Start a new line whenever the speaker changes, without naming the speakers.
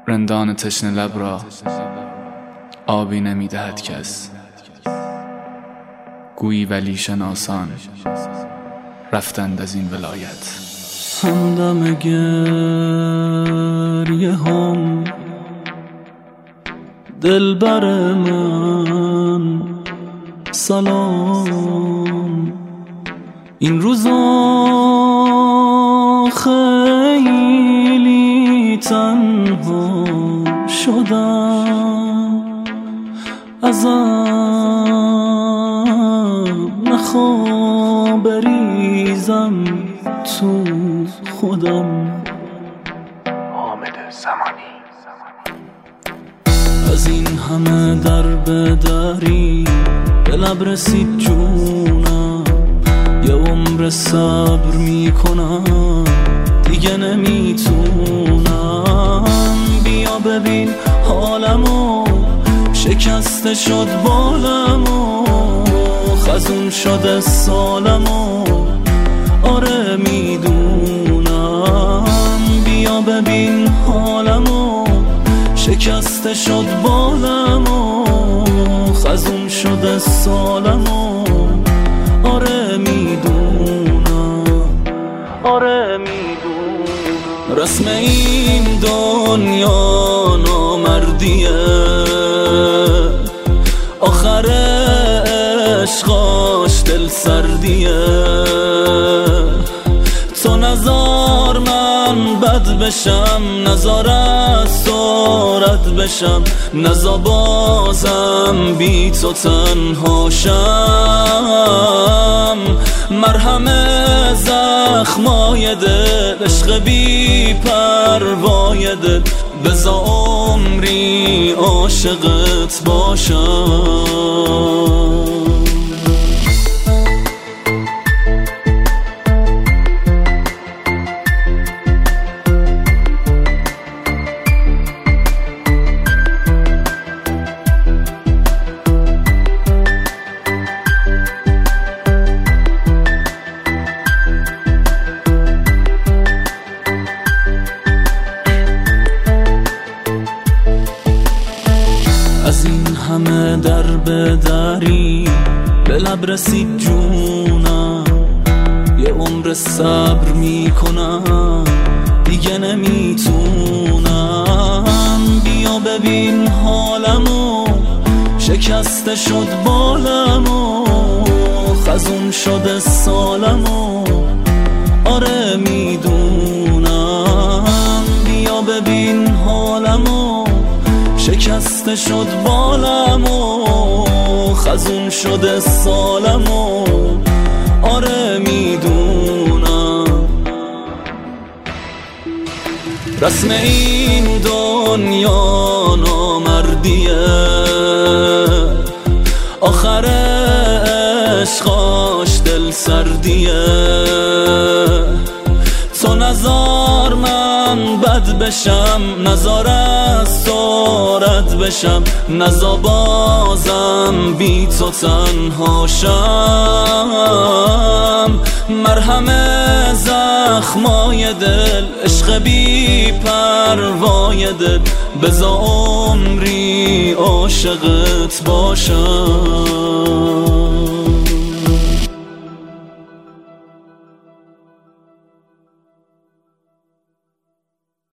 رندان تشنه لب را آبی نمیدهد کس، گویی ولی شناسان رفتند از این ولایت.
همدم گریه هم دلبر من سلام، این روزا خیلی تنها شدم، ازم نخوا بریزم تو خودم.
حامد زمانی.
از این همه در به دری به لب رسید جونم، یه عمر صبر میکنم دیگه نمیتونم. بیا ببین حالمو، شکسته شد بالمو، خزون شده سالمو، آره میدونم. بیا ببین حالمو، شکسته شد بالمو، خزون شده سالمو، آره میدونم، آره میدونم. رسم این دنیا نامردیه، آخر عشقاش دل سردیه. تو نزار من بد بشم، نزار از تو رد بشم، نزار بازم بی تو تنها شم. مرهم زخمای دل، عشق بی پروای دل، بزا عمری عاشقت باشم. از این همه در به دری به لب رسید جونم، یه عمر صبر میکنم دیگه نمیتونم. بیا ببین حالمو، شکسته شد بالمو، خزون شده سالمو، آره میدونم. بیا ببین حالمو، شکسته شد بالمو، خزون شده سالمو، آره میدونم. رسم این دنیا نامردیه، آخر عشقاش دل سردیه. تو نزار من بد بشم، نزار از تو رد بشم، نزار بازم بی تو تنها شم. مرهم زخمای دل، عشق بی پروای دل، بزا عمری عاشقت باشم.